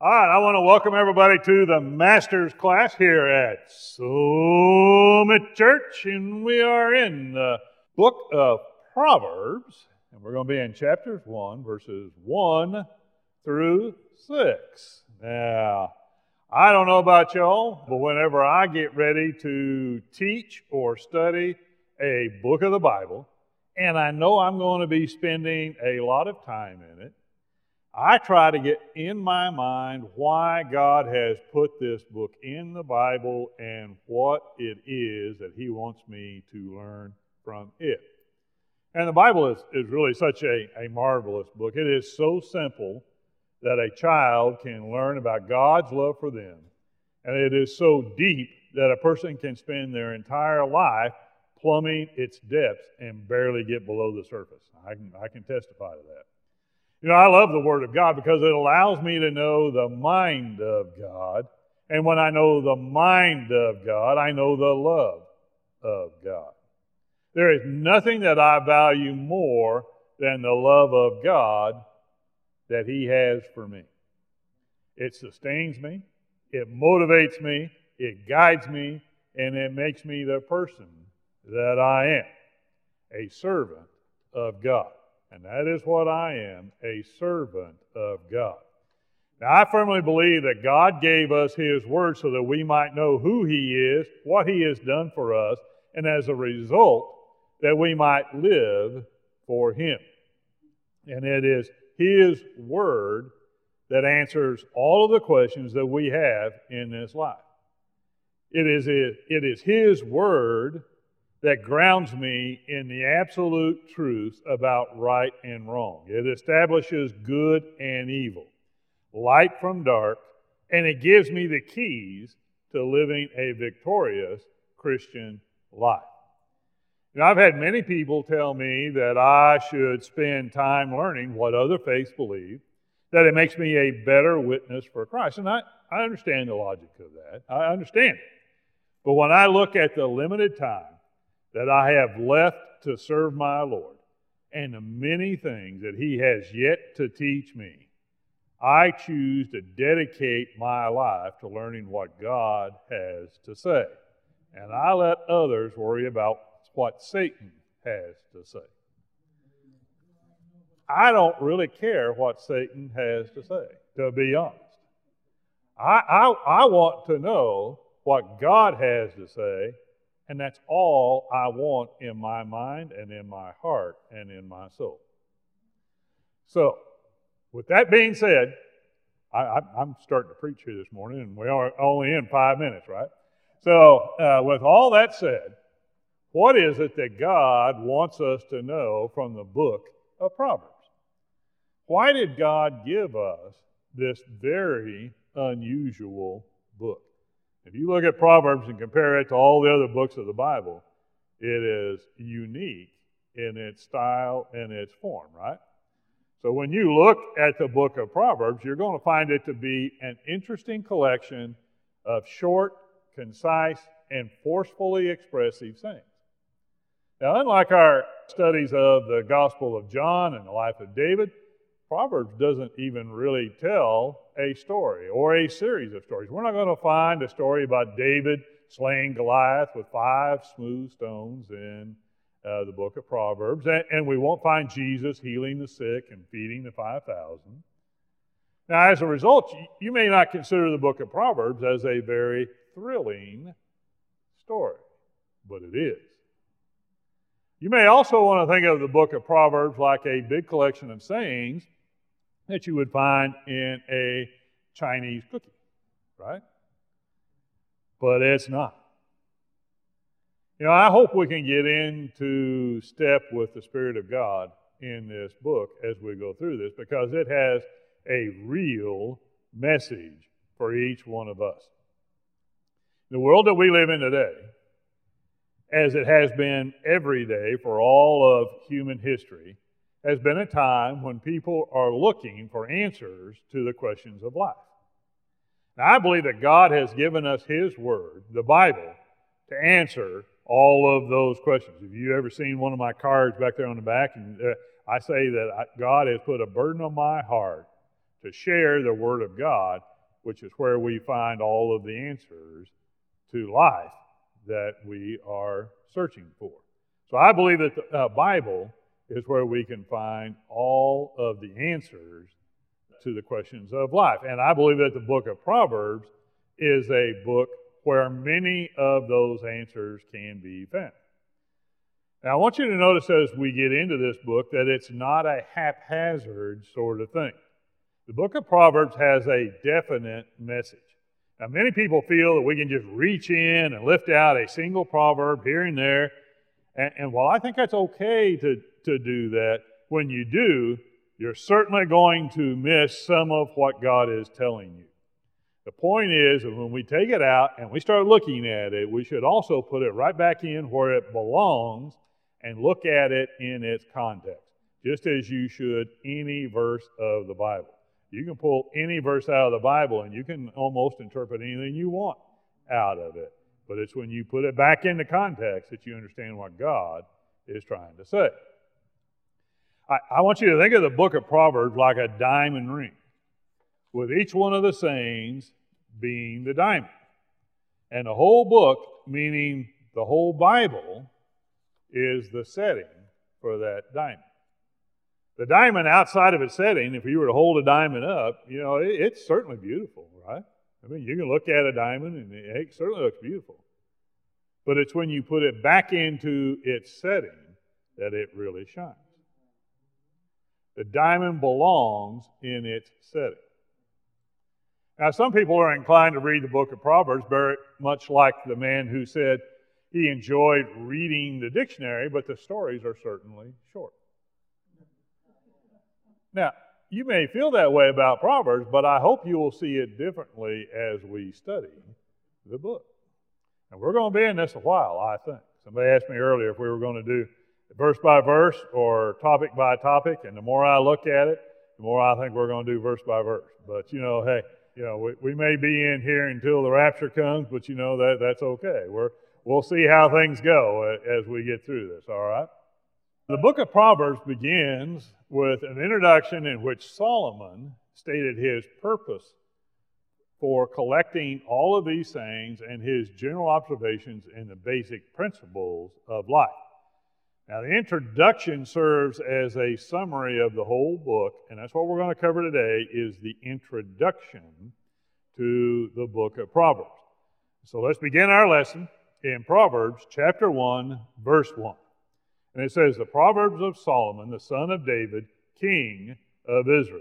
All right, I want to welcome everybody to the Master's class here at Summit Church, and we are in the book of Proverbs, and we're going to be in chapters 1, verses 1 through 6. Now, I don't know about y'all, but whenever I get ready to teach or study a book of the Bible, and I know I'm going to be spending a lot of time in it, I try to get in my mind why God has put this book in the Bible and what it is that He wants me to learn from it. And the Bible is really such a marvelous book. It is so simple that a child can learn about God's love for them. And it is so deep that a person can spend their entire life plumbing its depths and barely get below the surface. I can testify to that. You know, I love the Word of God because it allows me to know the mind of God. And when I know the mind of God, I know the love of God. There is nothing that I value more than the love of God that He has for me. It sustains me, it motivates me, it guides me, and it makes me the person that I am, a servant of God. And that is what I am, a servant of God. Now, I firmly believe that God gave us His Word so that we might know who He is, what He has done for us, and as a result, that we might live for Him. And it is His Word that answers all of the questions that we have in this life. It is His Word that grounds me in the absolute truth about right and wrong. It establishes good and evil, light from dark, and it gives me the keys to living a victorious Christian life. Now, I've had many people tell me that I should spend time learning what other faiths believe, that it makes me a better witness for Christ. And I understand the logic of that. I understand it. But when I look at the limited time that I have left to serve my Lord and the many things that He has yet to teach me, I choose to dedicate my life to learning what God has to say. And I let others worry about what Satan has to say. I don't really care what Satan has to say, to be honest. I want to know what God has to say, and that's all I want in my mind and in my heart and in my soul. So, with that being said, I'm starting to preach here this morning, and we are only in 5 minutes, right? So, with all that said, what is it that God wants us to know from the book of Proverbs? Why did God give us this very unusual book? If you look at Proverbs and compare it to all the other books of the Bible, it is unique in its style and its form, right? So when you look at the book of Proverbs, you're going to find it to be an interesting collection of short, concise, and forcefully expressive sayings. Now, unlike our studies of the Gospel of John and the life of David, Proverbs doesn't even really tell a story or a series of stories. We're not going to find a story about David slaying Goliath with 5 smooth stones in the book of Proverbs. And we won't find Jesus healing the sick and feeding the 5,000. Now, as a result, you may not consider the book of Proverbs as a very thrilling story, but it is. You may also want to think of the book of Proverbs like a big collection of sayings that you would find in a Chinese cookie, right? But it's not. You know, I hope we can get into step with the Spirit of God in this book as we go through this, because it has a real message for each one of us. The world that we live in today, as it has been every day for all of human history, has been a time when people are looking for answers to the questions of life. Now, I believe that God has given us His Word, the Bible, to answer all of those questions. Have you ever seen one of my cards back there on the back? And I say that God has put a burden on my heart to share the Word of God which is where we find all of the answers to life that we are searching for. So I believe that the Bible is where we can find all of the answers to the questions of life. And I believe that the book of Proverbs is a book where many of those answers can be found. Now, I want you to notice as we get into this book that it's not a haphazard sort of thing. The book of Proverbs has a definite message. Now, many people feel that we can just reach in and lift out a single proverb here and there. And while I think that's okay to do that, when you do, you're certainly going to miss some of what God is telling you. The point is that when we take it out and we start looking at it, we should also put it right back in where it belongs and look at it in its context, just as you should any verse of the Bible. You can pull any verse out of the Bible and you can almost interpret anything you want out of it. But it's when you put it back into context that you understand what God is trying to say. I want you to think of the book of Proverbs like a diamond ring, with each one of the sayings being the diamond. And the whole book, meaning the whole Bible, is the setting for that diamond. The diamond outside of its setting, if you were to hold a diamond up, it's certainly beautiful, right? I mean, you can look at a diamond and it certainly looks beautiful. But it's when you put it back into its setting that it really shines. The diamond belongs in its setting. Now, some people are inclined to read the book of Proverbs very much like the man who said he enjoyed reading the dictionary, but the stories are certainly short. Now, you may feel that way about Proverbs, but I hope you will see it differently as we study the book. And we're going to be in this a while, I think. Somebody asked me earlier if we were going to do verse by verse or topic by topic, and the more I look at it, the more I think we're going to do verse by verse. But, we may be in here until the rapture comes, but that's okay. We'll see how things go as we get through this, all right? The book of Proverbs begins with an introduction in which Solomon stated his purpose for collecting all of these sayings and his general observations and the basic principles of life. Now, the introduction serves as a summary of the whole book, and that's what we're going to cover today, is the introduction to the book of Proverbs. So let's begin our lesson in Proverbs chapter 1, verse 1. And it says, the Proverbs of Solomon, the son of David, king of Israel.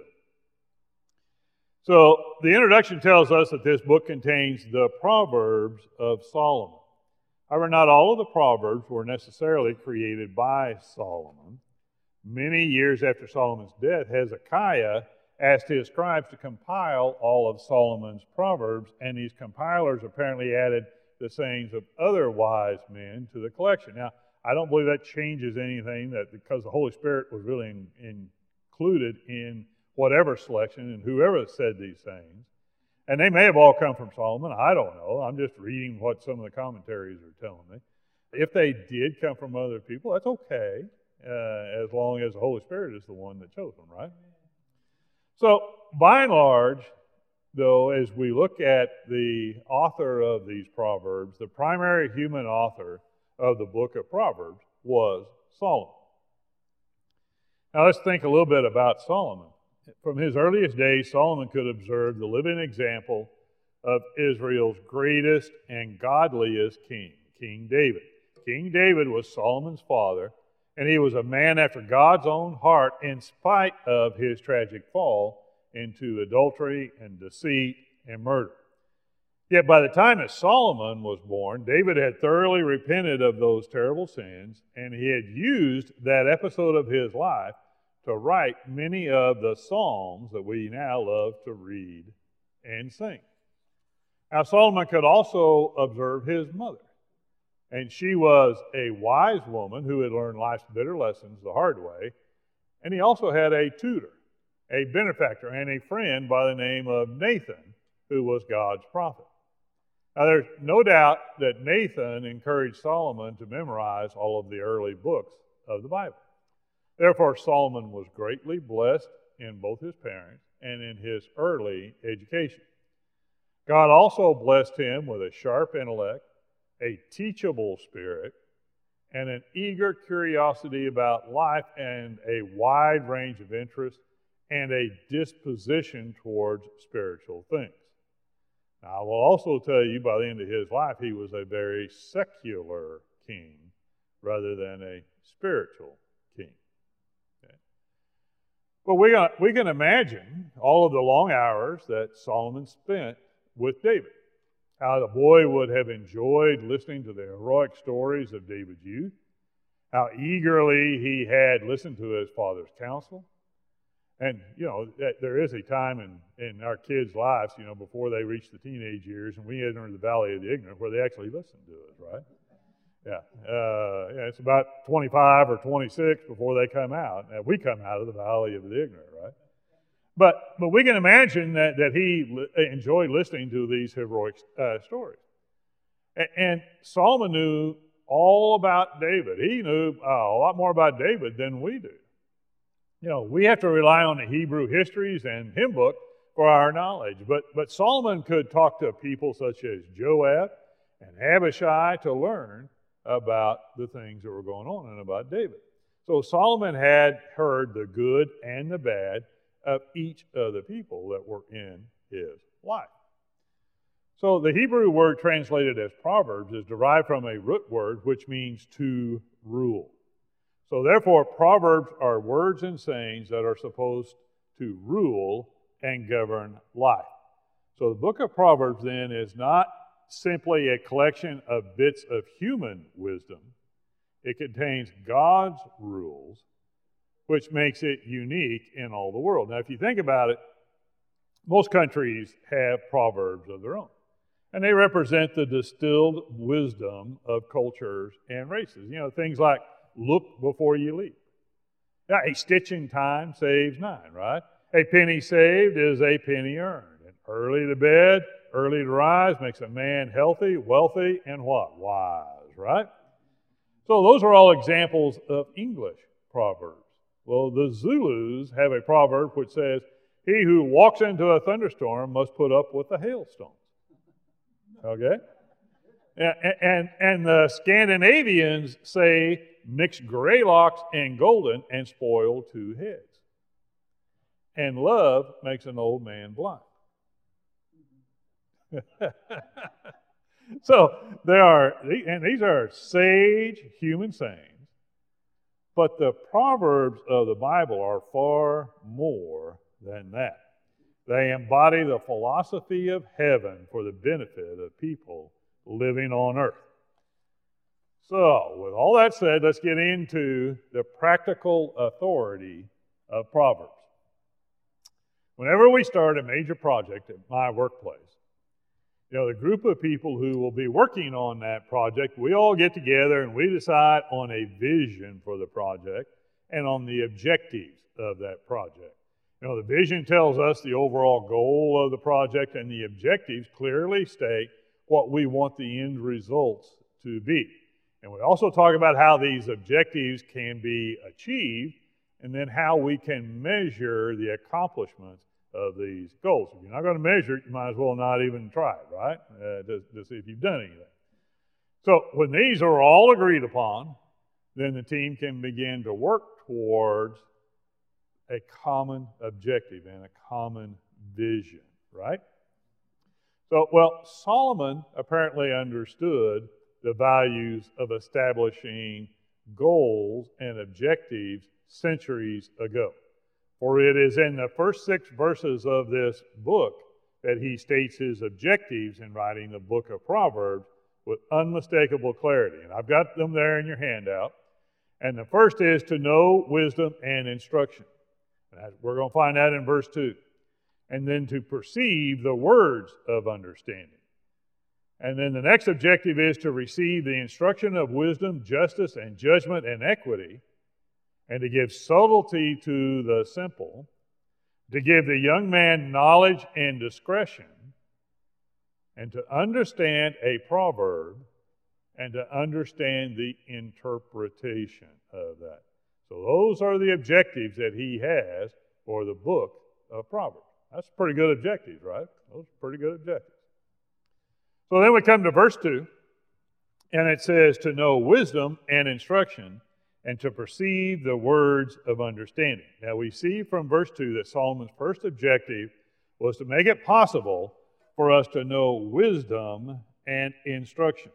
So the introduction tells us that this book contains the Proverbs of Solomon. However, not all of the Proverbs were necessarily created by Solomon. Many years after Solomon's death, Hezekiah asked his scribes to compile all of Solomon's Proverbs, and these compilers apparently added the sayings of other wise men to the collection. Now, I don't believe that changes anything, that because the Holy Spirit was really included in whatever selection and whoever said these things. And they may have all come from Solomon. I don't know. I'm just reading what some of the commentaries are telling me. If they did come from other people, that's okay, as long as the Holy Spirit is the one that chose them, right? So, by and large, though, as we look at the author of these Proverbs, the primary human author of the book of Proverbs was Solomon. Now, let's think a little bit about Solomon. From his earliest days, Solomon could observe the living example of Israel's greatest and godliest king, King David. King David was Solomon's father, and he was a man after God's own heart in spite of his tragic fall into adultery and deceit and murder. Yet by the time that Solomon was born, David had thoroughly repented of those terrible sins, and he had used that episode of his life to write many of the psalms that we now love to read and sing. Now, Solomon could also observe his mother, and she was a wise woman who had learned life's bitter lessons the hard way, and he also had a tutor, a benefactor, and a friend by the name of Nathan, who was God's prophet. Now, there's no doubt that Nathan encouraged Solomon to memorize all of the early books of the Bible. Therefore, Solomon was greatly blessed in both his parents and in his early education. God also blessed him with a sharp intellect, a teachable spirit, and an eager curiosity about life and a wide range of interests and a disposition towards spiritual things. Now, I will also tell you by the end of his life, he was a very secular king rather than a spiritual king. Okay. But we can imagine all of the long hours that Solomon spent with David. How the boy would have enjoyed listening to the heroic stories of David's youth. How eagerly he had listened to his father's counsel. And, there is a time in our kids' lives, before they reach the teenage years and we enter the valley of the ignorant where they actually listen to us, right? Yeah. It's about 25 or 26 before they come out. And we come out of the valley of the ignorant, right? But we can imagine that he enjoyed listening to these heroic stories. And Solomon knew all about David. He knew a lot more about David than we do. We have to rely on the Hebrew histories and hymn book for our knowledge. But Solomon could talk to people such as Joab and Abishai to learn about the things that were going on and about David. So Solomon had heard the good and the bad of each of the people that were in his life. So the Hebrew word translated as Proverbs is derived from a root word which means to rule. So therefore, Proverbs are words and sayings that are supposed to rule and govern life. So the book of Proverbs then is not simply a collection of bits of human wisdom. It contains God's rules, which makes it unique in all the world. Now, if you think about it, most countries have proverbs of their own. And they represent the distilled wisdom of cultures and races. Things like, look before you leap. Now, a stitch in time saves 9, right? A penny saved is a penny earned. And early to bed, early to rise makes a man healthy, wealthy, and what? Wise, right? So those are all examples of English proverbs. Well, the Zulus have a proverb which says, he who walks into a thunderstorm must put up with the hailstones. Okay? And the Scandinavians say, mix gray locks and golden and spoil 2 heads. And love makes an old man blind. So these are sage human sayings, but the Proverbs of the Bible are far more than that. They embody the philosophy of heaven for the benefit of people living on earth. So, with all that said, let's get into the practical authority of Proverbs. Whenever we start a major project at my workplace, the group of people who will be working on that project, we all get together and we decide on a vision for the project and on the objectives of that project. The vision tells us the overall goal of the project, and the objectives clearly state what we want the end results to be. And we also talk about how these objectives can be achieved and then how we can measure the accomplishments of these goals. If you're not going to measure it, you might as well not even try it, right? To see if you've done anything. So when these are all agreed upon, then the team can begin to work towards a common objective and a common vision, right? So, Solomon apparently understood the values of establishing goals and objectives centuries ago. For it is in the first 6 verses of this book that he states his objectives in writing the book of Proverbs with unmistakable clarity. And I've got them there in your handout. And the first is to know wisdom and instruction. And we're going to find that in verse 2. And then to perceive the words of understanding. And then the next objective is to receive the instruction of wisdom, justice, and judgment and equity, and to give subtlety to the simple, to give the young man knowledge and discretion, and to understand a proverb, and to understand the interpretation of that. So those are the objectives that he has for the book of Proverbs. That's pretty good objectives, right? Those are pretty good objectives. So then we come to verse 2, and it says, to know wisdom and instruction, and to perceive the words of understanding. Now we see from verse 2 that Solomon's first objective was to make it possible for us to know wisdom and instruction.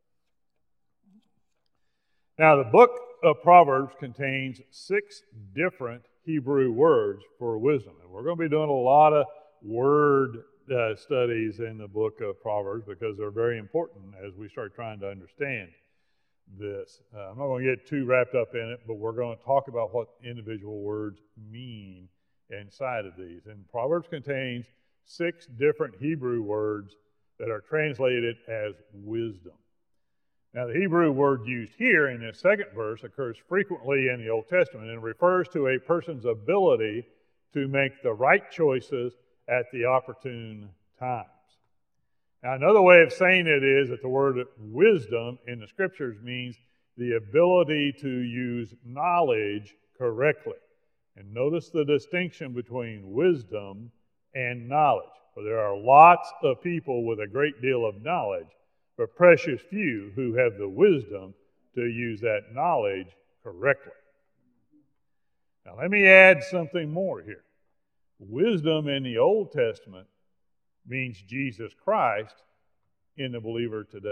Now the book of Proverbs contains 6 different Hebrew words for wisdom. And we're going to be doing a lot of word studies in the book of Proverbs because they're very important as we start trying to understand this. I'm not going to get too wrapped up in it, but we're going to talk about what individual words mean inside of these. And Proverbs contains 6 different Hebrew words that are translated as wisdom. Now, the Hebrew word used here in this second verse occurs frequently in the Old Testament and refers to a person's ability to make the right choices at the opportune times. Now, another way of saying it is that the word wisdom in the Scriptures means the ability to use knowledge correctly. And notice the distinction between wisdom and knowledge. For there are lots of people with a great deal of knowledge, but precious few who have the wisdom to use that knowledge correctly. Now, let me add something more here. Wisdom in the Old Testament means Jesus Christ in the believer today.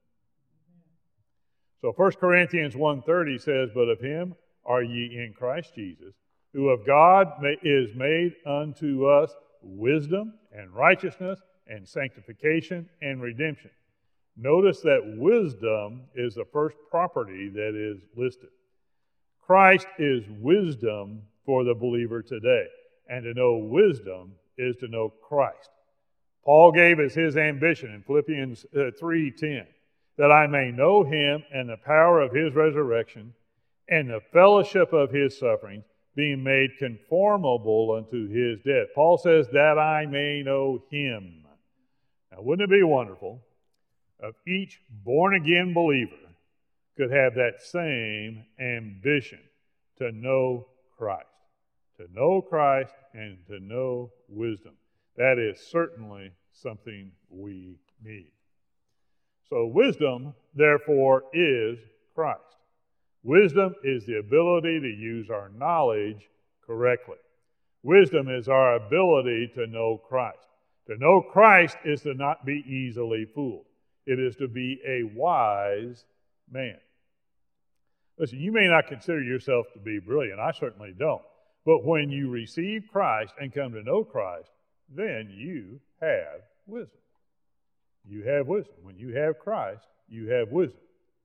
So 1 Corinthians 1:30 says, but of him are ye in Christ Jesus, who of God is made unto us wisdom and righteousness and sanctification and redemption. Notice that wisdom is the first property that is listed. Christ is wisdom for the believer today. And to know wisdom is to know Christ. Paul gave as his ambition in Philippians 3:10, that I may know him and the power of his resurrection and the fellowship of his sufferings, being made conformable unto his death. Paul says that I may know him. Now, wouldn't it be wonderful if each born-again believer could have that same ambition to know Christ? To know Christ and to know wisdom. That is certainly something we need. So wisdom, therefore, is Christ. Wisdom is the ability to use our knowledge correctly. Wisdom is our ability to know Christ. To know Christ is to not be easily fooled. It is to be a wise man. Listen, you may not consider yourself to be brilliant. I certainly don't. But when you receive Christ and come to know Christ, then you have wisdom. You have wisdom. When you have Christ, you have wisdom.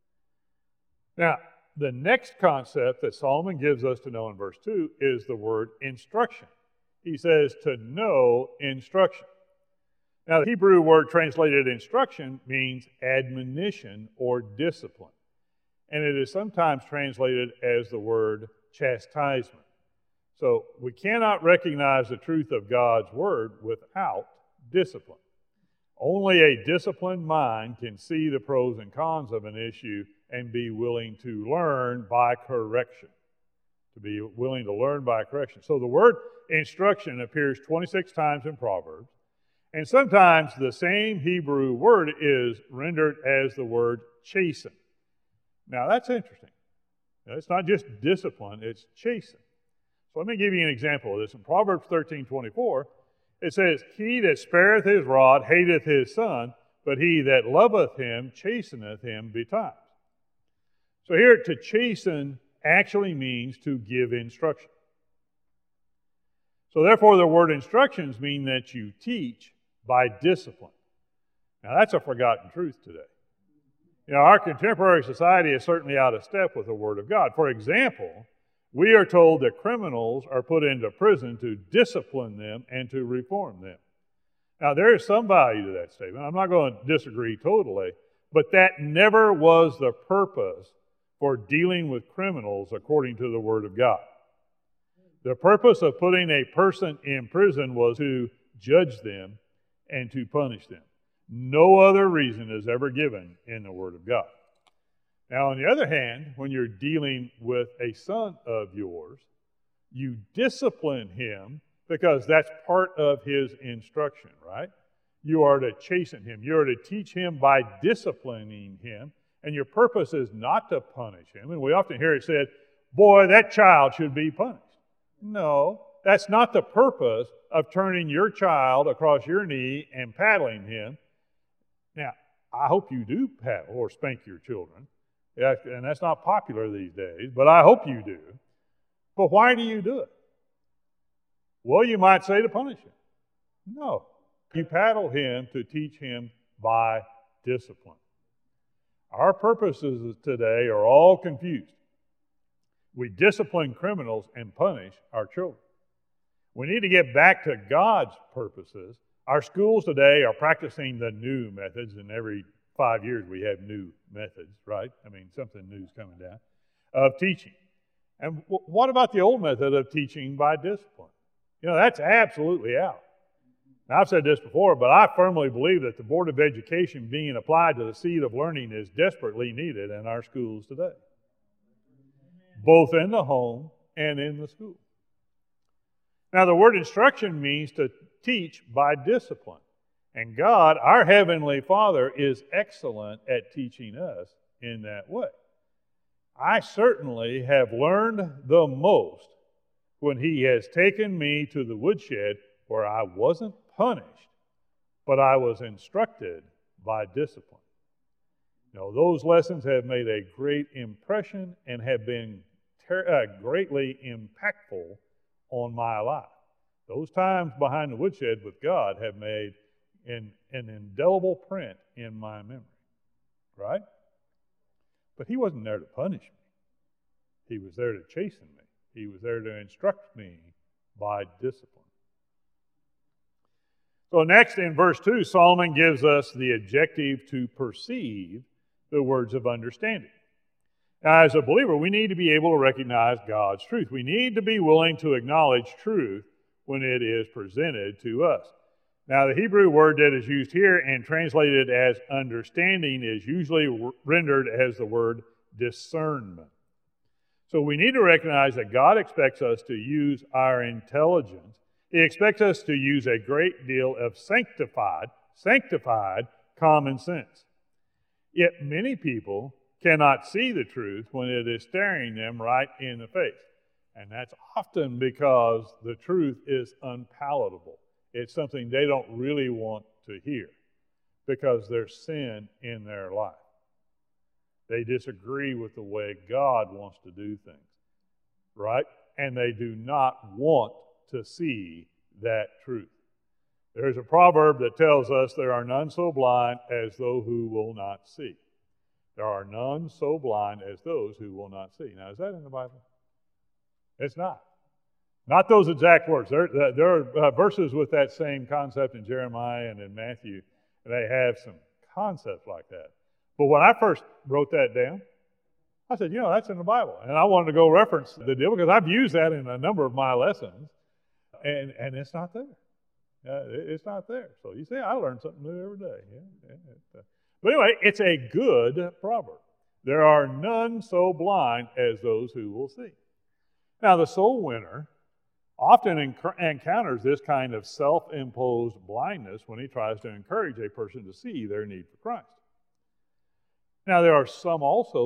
Now, the next concept that Solomon gives us to know in verse 2 is the word instruction. He says to know instruction. Now, the Hebrew word translated instruction means admonition or discipline. And it is sometimes translated as the word chastisement. So we cannot recognize the truth of God's word without discipline. Only a disciplined mind can see the pros and cons of an issue and be willing to learn by correction. To be willing to learn by correction. So the word instruction appears 26 times in Proverbs, and sometimes the same Hebrew word is rendered as the word chasten. Now that's interesting. Now, it's not just discipline, it's chasten. So let me give you an example of this. In Proverbs 13:24, it says, he that spareth his rod hateth his son, but he that loveth him chasteneth him betimes. So here, to chasten actually means to give instruction. So therefore, the word instructions mean that you teach by discipline. Now that's a forgotten truth today. You know, our contemporary society is certainly out of step with the Word of God. For example, we are told that criminals are put into prison to discipline them and to reform them. Now, there is some value to that statement. I'm not going to disagree totally, but that never was the purpose for dealing with criminals according to the Word of God. The purpose of putting a person in prison was to judge them and to punish them. No other reason is ever given in the Word of God. Now, on the other hand, when you're dealing with a son of yours, you discipline him because that's part of his instruction, right? You are to chasten him. You are to teach him by disciplining him. And your purpose is not to punish him. And we often hear it said, boy, that child should be punished. No, that's not the purpose of turning your child across your knee and paddling him. Now, I hope you do paddle or spank your children. And that's not popular these days, but I hope you do. But why do you do it? Well, you might say to punish him. No. You paddle him to teach him by discipline. Our purposes today are all confused. We discipline criminals and punish our children. We need to get back to God's purposes. Our schools today are practicing the new methods, and every 5 years we have new methods, right? I mean, something new's coming down, of teaching. And what about the old method of teaching by discipline? That's absolutely out. Now, I've said this before, but I firmly believe that the Board of Education being applied to the seed of learning is desperately needed in our schools today, both in the home and in the school. Now, the word instruction means to teach by discipline. And God, our Heavenly Father, is excellent at teaching us in that way. I certainly have learned the most when He has taken me to the woodshed where I wasn't punished, but I was instructed by discipline. Those lessons have made a great impression and have been greatly impactful on my life. Those times behind the woodshed with God have made an indelible print in my memory, right? But He wasn't there to punish me. He was there to chasten me. He was there to instruct me by discipline. So next in verse 2, Solomon gives us the objective to perceive the words of understanding. Now, as a believer, we need to be able to recognize God's truth. We need to be willing to acknowledge truth when it is presented to us. Now, the Hebrew word that is used here and translated as understanding is usually rendered as the word discernment. So we need to recognize that God expects us to use our intelligence. He expects us to use a great deal of sanctified common sense. Yet many people cannot see the truth when it is staring them right in the face. And that's often because the truth is unpalatable. It's something they don't really want to hear because there's sin in their life. They disagree with the way God wants to do things, right? And they do not want to see that truth. There's a proverb that tells us there are none so blind as those who will not see. There are none so blind as those who will not see. Now, is that in the Bible? It's not. Not those exact words. There are verses with that same concept in Jeremiah and in Matthew. They have some concepts like that. But when I first wrote that down, I said, that's in the Bible. And I wanted to go reference the deal because I've used that in a number of my lessons. And it's not there. It's not there. So you see, I learn something new every day. But anyway, it's a good proverb. There are none so blind as those who will see. Now, the soul winner often encounters this kind of self-imposed blindness when he tries to encourage a person to see their need for Christ. Now, there are some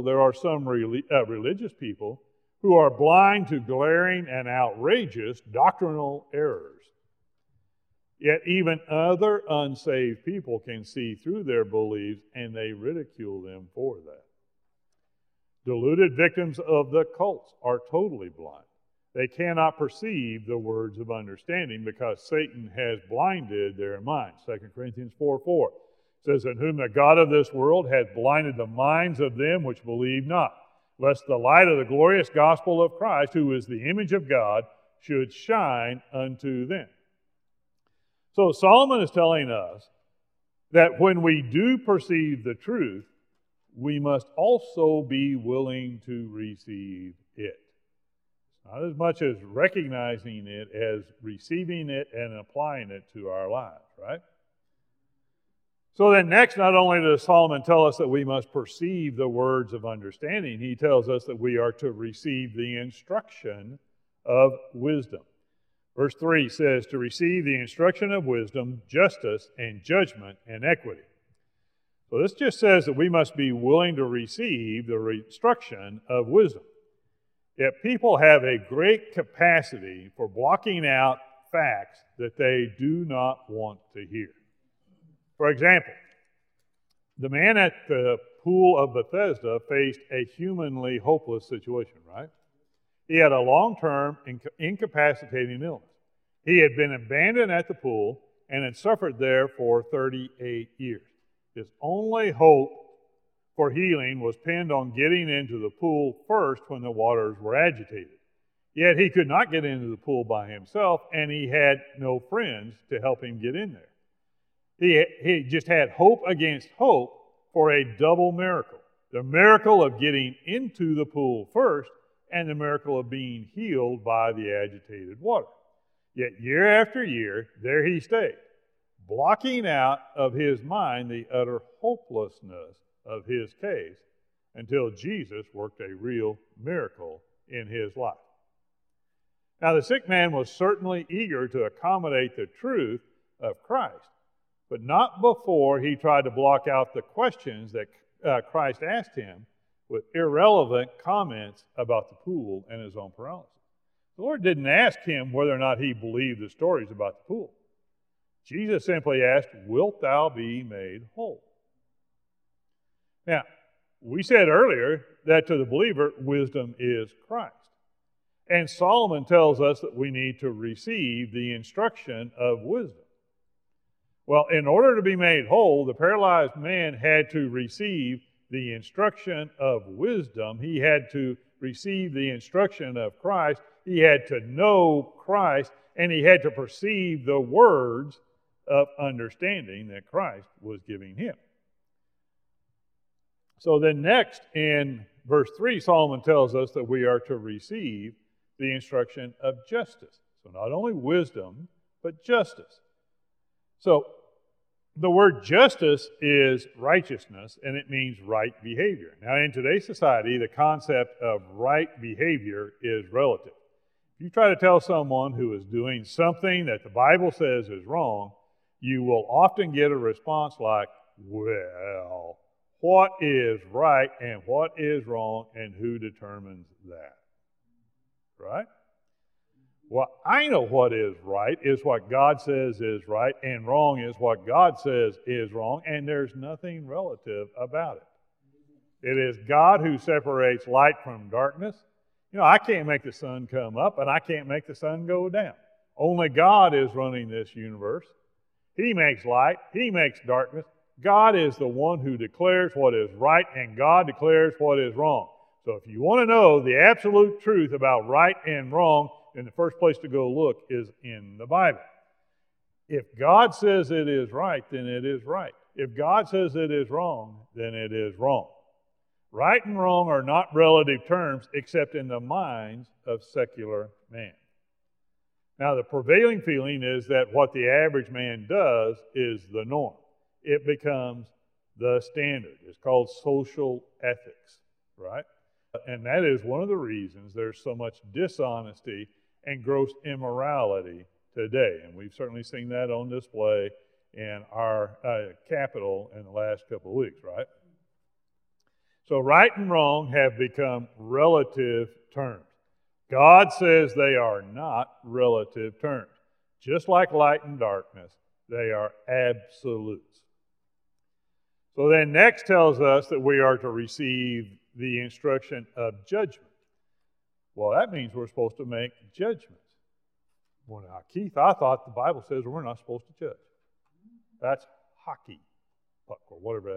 religious people who are blind to glaring and outrageous doctrinal errors. Yet even other unsaved people can see through their beliefs and they ridicule them for that. Deluded victims of the cults are totally blind. They cannot perceive the words of understanding because Satan has blinded their minds. 2 Corinthians 4:4 says, "In whom the God of this world hath blinded the minds of them which believe not, lest the light of the glorious gospel of Christ, who is the image of God, should shine unto them." So Solomon is telling us that when we do perceive the truth, we must also be willing to receive it. Not as much as recognizing it as receiving it and applying it to our lives, right? So then next, not only does Solomon tell us that we must perceive the words of understanding, he tells us that we are to receive the instruction of wisdom. Verse 3 says, to receive the instruction of wisdom, justice, and judgment, and equity. So this just says that we must be willing to receive the instruction of wisdom. Yet people have a great capacity for blocking out facts that they do not want to hear. For example, the man at the pool of Bethesda faced a humanly hopeless situation, right? He had a long-term incapacitating illness. He had been abandoned at the pool and had suffered there for 38 years. His only hope for healing was pinned on getting into the pool first when the waters were agitated. Yet he could not get into the pool by himself, and he had no friends to help him get in there. He just had hope against hope for a double miracle. The miracle of getting into the pool first, and the miracle of being healed by the agitated water. Yet year after year, there he stayed, blocking out of his mind the utter hopelessness of his case until Jesus worked a real miracle in his life. Now, the sick man was certainly eager to accommodate the truth of Christ, but not before he tried to block out the questions that Christ asked him with irrelevant comments about the pool and his own paralysis. The Lord didn't ask him whether or not he believed the stories about the pool. Jesus simply asked, wilt thou be made whole? Now, we said earlier that to the believer, wisdom is Christ. And Solomon tells us that we need to receive the instruction of wisdom. Well, in order to be made whole, the paralyzed man had to receive the instruction of wisdom. He had to receive the instruction of Christ. He had to know Christ, and he had to perceive the words of understanding that Christ was giving him. So then next in verse 3, Solomon tells us that we are to receive the instruction of justice. So not only wisdom, but justice. So the word justice is righteousness, and it means right behavior. Now, in today's society, the concept of right behavior is relative. If you try to tell someone who is doing something that the Bible says is wrong, you will often get a response like, well, what is right and what is wrong, and who determines that? Right? Well, I know what is right is what God says is right, and wrong is what God says is wrong, and there's nothing relative about it. It is God who separates light from darkness. You know, I can't make the sun come up, and I can't make the sun go down. Only God is running this universe. He makes light. He makes darkness. God is the one who declares what is right, and God declares what is wrong. So if you want to know the absolute truth about right and wrong, then the first place to go look is in the Bible. If God says it is right, then it is right. If God says it is wrong, then it is wrong. Right and wrong are not relative terms except in the minds of secular man. Now, the prevailing feeling is that what the average man does is the norm. It becomes the standard. It's called social ethics, right? And that is one of the reasons there's so much dishonesty and gross immorality today. And we've certainly seen that on display in our capital in the last couple of weeks, right? So right and wrong have become relative terms. God says they are not relative terms. Just like light and darkness, they are absolutes. So then next tells us that we are to receive the instruction of judgment. Well, that means we're supposed to make judgments. Well, now, Keith, I thought the Bible says we're not supposed to judge. That's hockey puck or whatever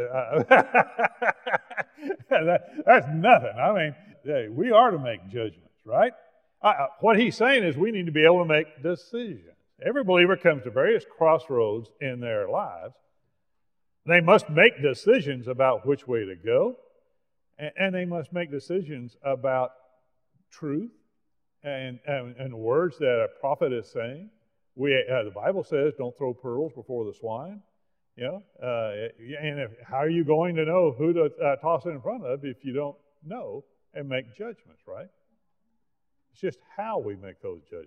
that is. That's nothing. I mean, hey, we are to make judgments, right? What he's saying is we need to be able to make decisions. Every believer comes to various crossroads in their lives. They must make decisions about which way to go, and they must make decisions about truth and words that a prophet is saying. The Bible says, "Don't throw pearls before the swine." You know, how are you going to know who to toss it in front of if you don't know and make judgments, right? It's just how we make those judgments.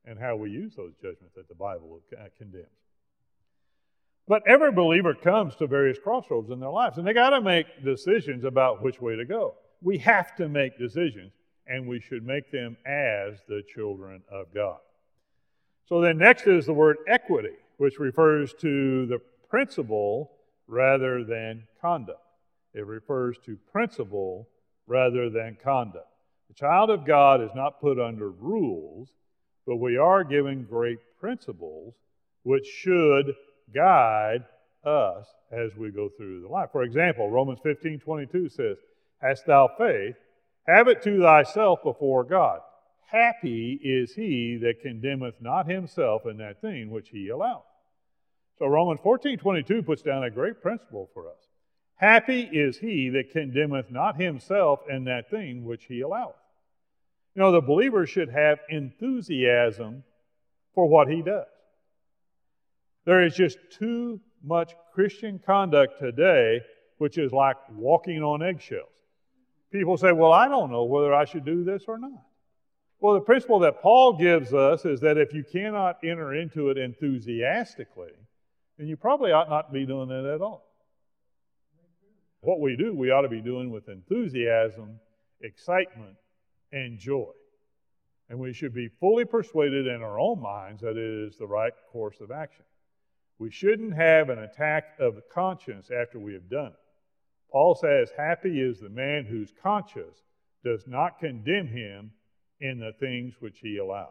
and how we use those judgments that the Bible condemns. But every believer comes to various crossroads in their lives, and they got to make decisions about which way to go. We have to make decisions, and we should make them as the children of God. So then next is the word equity, which refers to the principle rather than conduct. It refers to principle rather than conduct. The child of God is not put under rules, but we are given great principles which should guide us as we go through the life. For example, Romans 15:22 says, "Hast thou faith? Have it to thyself before God. Happy is he that condemneth not himself in that thing which he alloweth." So Romans 14:22 puts down a great principle for us. Happy is he that condemneth not himself in that thing which he alloweth. You know, the believer should have enthusiasm for what he does. There is just too much Christian conduct today which is like walking on eggshells. People say, well, I don't know whether I should do this or not. Well, the principle that Paul gives us is that if you cannot enter into it enthusiastically, then you probably ought not be doing it at all. What we do, we ought to be doing with enthusiasm, excitement, and joy. And we should be fully persuaded in our own minds that it is the right course of action. We shouldn't have an attack of the conscience after we have done it. Paul says, happy is the man whose conscience does not condemn him in the things which he allows.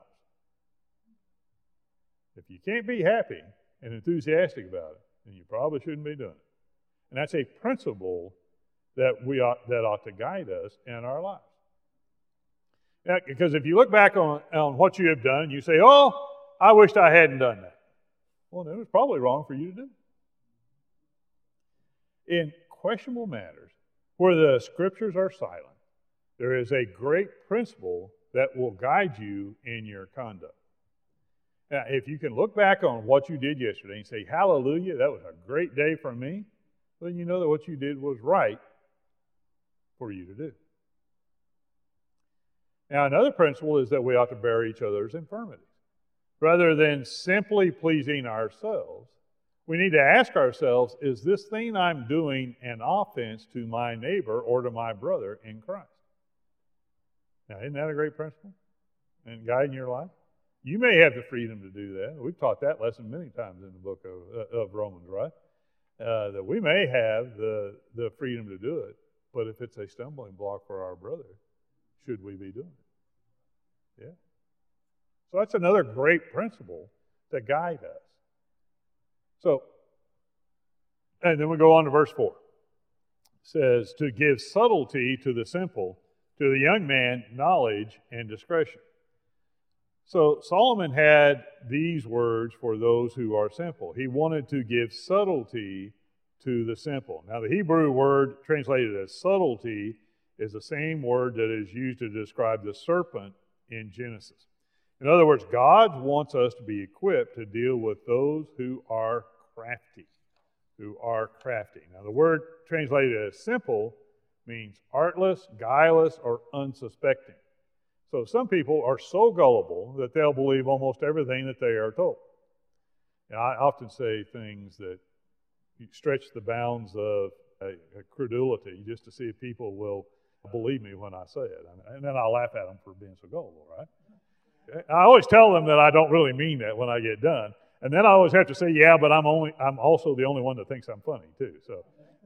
If you can't be happy and enthusiastic about it, then you probably shouldn't be doing it. And that's a principle that ought to guide us in our lives. Now, because if you look back on what you have done, you say, oh, I wished I hadn't done that. Well, then it was probably wrong for you to do. In questionable matters, where the Scriptures are silent, there is a great principle that will guide you in your conduct. Now, if you can look back on what you did yesterday and say, hallelujah, that was a great day for me, then you know that what you did was right for you to do. Now, another principle is that we ought to bear each other's infirmities. Rather than simply pleasing ourselves, we need to ask ourselves, is this thing I'm doing an offense to my neighbor or to my brother in Christ? Now, isn't that a great principle in guiding your life? You may have the freedom to do that. We've taught that lesson many times in the book of Romans, right? That we may have the freedom to do it, but if it's a stumbling block for our brother, should we be doing it? Yeah. So that's another great principle to guide us. So, and then we go on to verse 4. It says, to give subtlety to the simple, to the young man knowledge and discretion. So Solomon had these words for those who are simple. He wanted to give subtlety to the simple. Now the Hebrew word translated as subtlety is the same word that is used to describe the serpent in Genesis. In other words, God wants us to be equipped to deal with those who are crafty. Now the word translated as simple means artless, guileless, or unsuspecting. So some people are so gullible that they'll believe almost everything that they are told. And I often say things that stretch the bounds of credulity just to see if people will believe me when I say it. And then I'll laugh at them for being so gullible, right? I always tell them that I don't really mean that when I get done. And then I always have to say, yeah, but I'm also the only one that thinks I'm funny too. So,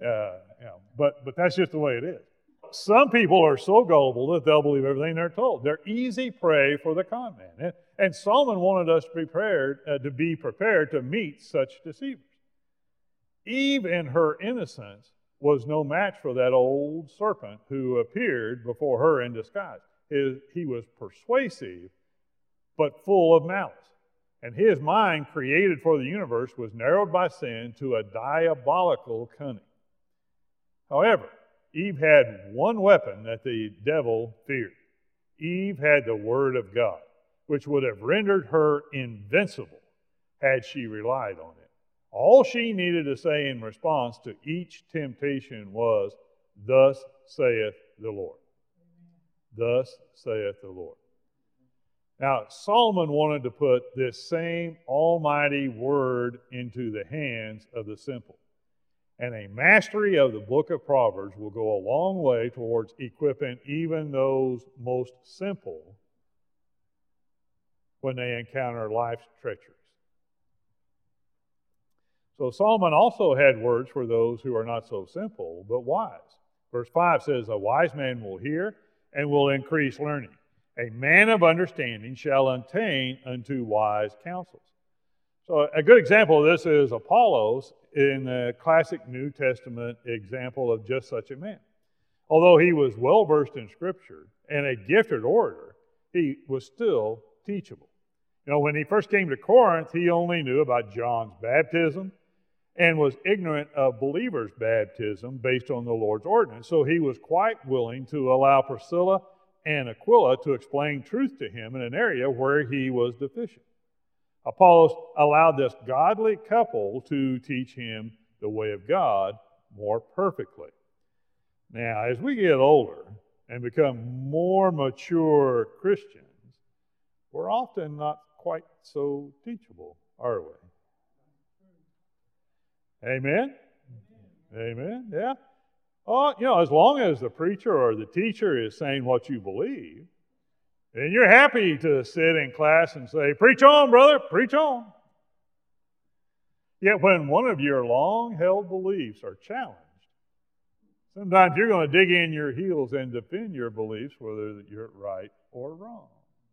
but that's just the way it is. Some people are so gullible that they'll believe everything they're told. They're easy prey for the con man. And Solomon wanted us to be prepared to meet such deceivers. Eve in her innocence was no match for that old serpent who appeared before her in disguise. He was persuasive, but full of malice. And his mind, created for the universe, was narrowed by sin to a diabolical cunning. However, Eve had one weapon that the devil feared. Eve had the Word of God, which would have rendered her invincible had she relied on it. All she needed to say in response to each temptation was, "Thus saith the Lord." Thus saith the Lord. Now, Solomon wanted to put this same almighty word into the hands of the simple. And a mastery of the book of Proverbs will go a long way towards equipping even those most simple when they encounter life's treacheries. So Solomon also had words for those who are not so simple, but wise. Verse 5 says, a wise man will hear and will increase learning. A man of understanding shall attain unto wise counsels. So a good example of this is Apollos in the classic New Testament example of just such a man. Although he was well versed in Scripture and a gifted orator, he was still teachable. You know, when he first came to Corinth, he only knew about John's baptism and was ignorant of believers' baptism based on the Lord's ordinance. So he was quite willing to allow Priscilla and Aquila to explain truth to him in an area where he was deficient. Apollos allowed this godly couple to teach him the way of God more perfectly. Now, as we get older and become more mature Christians, we're often not quite so teachable, are we? Amen? Amen? Yeah. Oh, you know, as long as the preacher or the teacher is saying what you believe, and you're happy to sit in class and say, preach on, brother, preach on. Yet when one of your long-held beliefs are challenged, sometimes you're going to dig in your heels and defend your beliefs, whether you're right or wrong.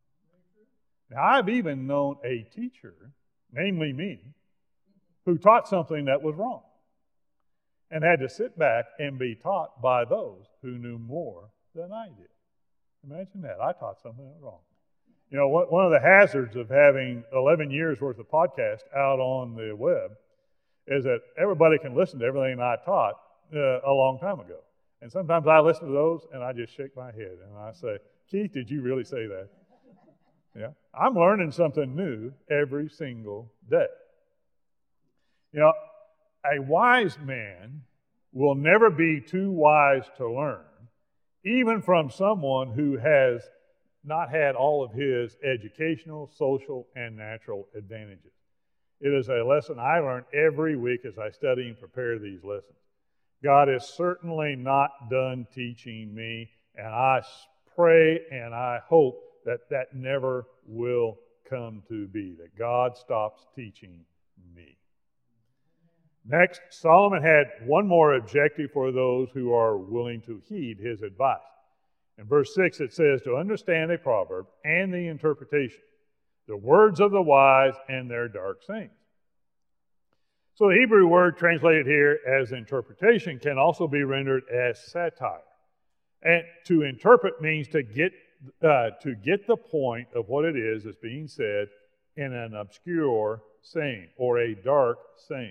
Now, I've even known a teacher, namely me, who taught something that was wrong and had to sit back and be taught by those who knew more than I did. Imagine that. I taught something that was wrong. You know, one of the hazards of having 11 years worth of podcast out on the web is that everybody can listen to everything I taught a long time ago. And sometimes I listen to those and I just shake my head and I say, Keith, did you really say that? Yeah. I'm learning something new every single day. You know, a wise man will never be too wise to learn, even from someone who has not had all of his educational, social, and natural advantages. It is a lesson I learn every week as I study and prepare these lessons. God is certainly not done teaching me, and I pray and I hope that that never will come to be, that God stops teaching me. Next, Solomon had one more objective for those who are willing to heed his advice. In verse 6 it says, to understand a proverb and the interpretation, the words of the wise and their dark sayings. So the Hebrew word translated here as interpretation can also be rendered as satire. And to interpret means to get the point of what it is that's being said in an obscure saying or a dark saying.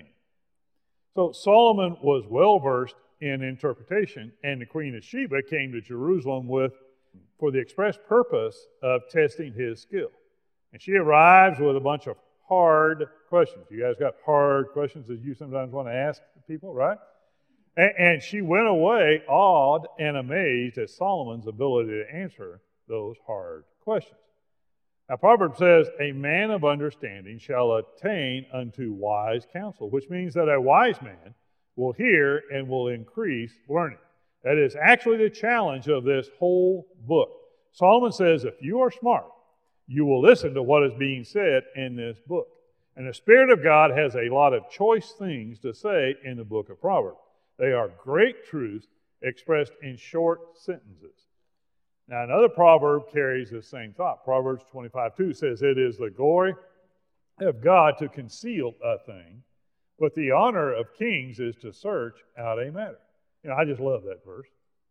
So Solomon was well versed in interpretation, and the Queen of Sheba came to Jerusalem for the express purpose of testing his skill. And she arrives with a bunch of hard questions. You guys got hard questions that you sometimes want to ask people, right? And she went away awed and amazed at Solomon's ability to answer those hard questions. Now, Proverbs says, a man of understanding shall attain unto wise counsel, which means that a wise man will hear and will increase learning. That is actually the challenge of this whole book. Solomon says, if you are smart, you will listen to what is being said in this book. And the Spirit of God has a lot of choice things to say in the book of Proverbs. They are great truths expressed in short sentences. Now, another proverb carries the same thought. Proverbs 25:2 says, it is the glory of God to conceal a thing, but the honor of kings is to search out a matter. You know, I just love that verse.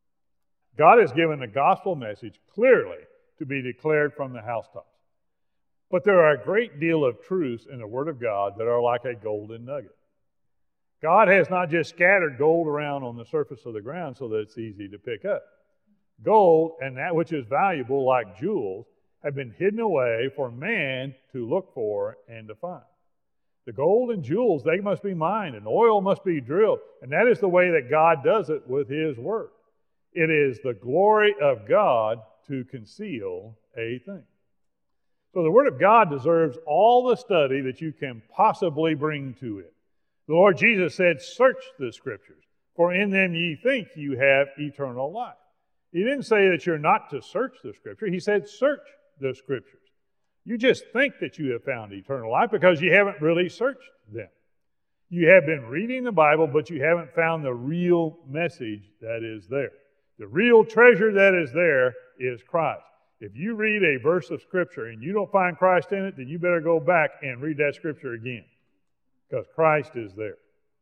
God has given the gospel message clearly to be declared from the housetops. But there are a great deal of truths in the Word of God that are like a golden nugget. God has not just scattered gold around on the surface of the ground so that it's easy to pick up. Gold and that which is valuable, like jewels, have been hidden away for man to look for and to find. The gold and jewels, they must be mined, and oil must be drilled, and that is the way that God does it with His Word. It is the glory of God to conceal a thing. So the Word of God deserves all the study that you can possibly bring to it. The Lord Jesus said, search the Scriptures, for in them ye think you have eternal life. He didn't say that you're not to search the Scripture. He said, search the Scriptures. You just think that you have found eternal life because you haven't really searched them. You have been reading the Bible, but you haven't found the real message that is there. The real treasure that is there is Christ. If you read a verse of Scripture and you don't find Christ in it, then you better go back and read that Scripture again, because Christ is there.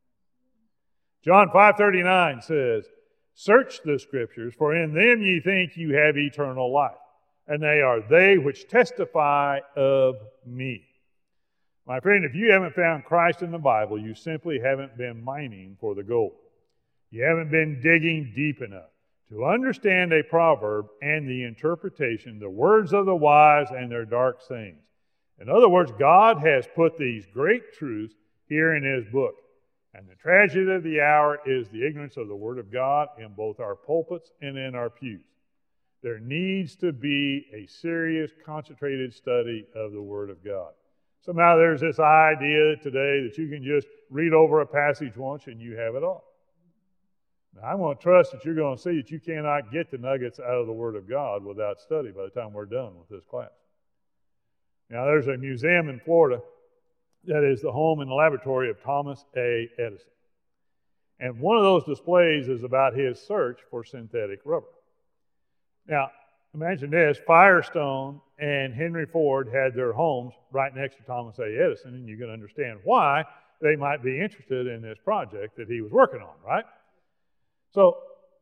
John 5:39 says, search the Scriptures, for in them ye think you have eternal life, and they are they which testify of me. My friend, if you haven't found Christ in the Bible, you simply haven't been mining for the gold. You haven't been digging deep enough to understand a proverb and the interpretation, the words of the wise and their dark sayings. In other words, God has put these great truths here in His book. And the tragedy of the hour is the ignorance of the Word of God in both our pulpits and in our pews. There needs to be a serious, concentrated study of the Word of God. Somehow there's this idea today that you can just read over a passage once and you have it all. Now, I'm going to trust that you're going to see that you cannot get the nuggets out of the Word of God without study by the time we're done with this class. Now, there's a museum in Florida that is the home and laboratory of Thomas A. Edison. And one of those displays is about his search for synthetic rubber. Now, imagine this, Firestone and Henry Ford had their homes right next to Thomas A. Edison, and you can understand why they might be interested in this project that he was working on, right? So,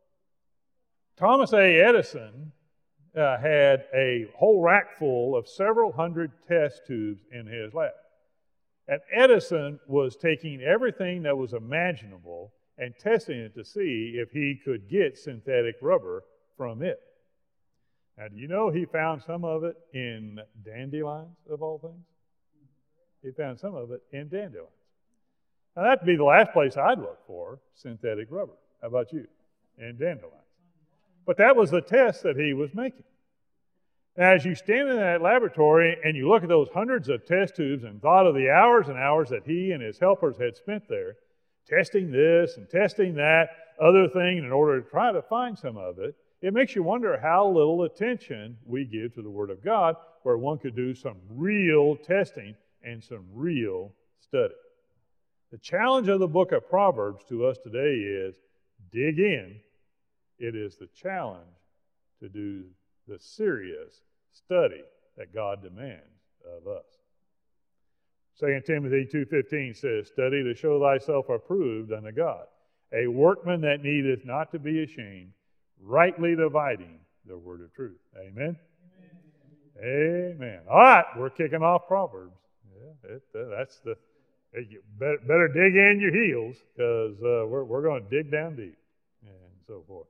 Thomas A. Edison had a whole rack full of several hundred test tubes in his lab. And Edison was taking everything that was imaginable and testing it to see if he could get synthetic rubber from it. Now, do you know he found some of it in dandelions, of all things? He found some of it in dandelions. Now, that'd be the last place I'd look for synthetic rubber. How about you? In dandelions. But that was the test that he was making. Now, as you stand in that laboratory and you look at those hundreds of test tubes and thought of the hours and hours that he and his helpers had spent there, testing this and testing that other thing in order to try to find some of it, it makes you wonder how little attention we give to the Word of God, where one could do some real testing and some real study. The challenge of the book of Proverbs to us today is dig in. It is the challenge to do the serious study that God demands of us. 2 Timothy 2:15 says, study to show thyself approved unto God, a workman that needeth not to be ashamed, rightly dividing the word of truth. Amen? Amen. Amen. All right, we're kicking off Proverbs. You better dig in your heels, because we're going to dig down deep and so forth.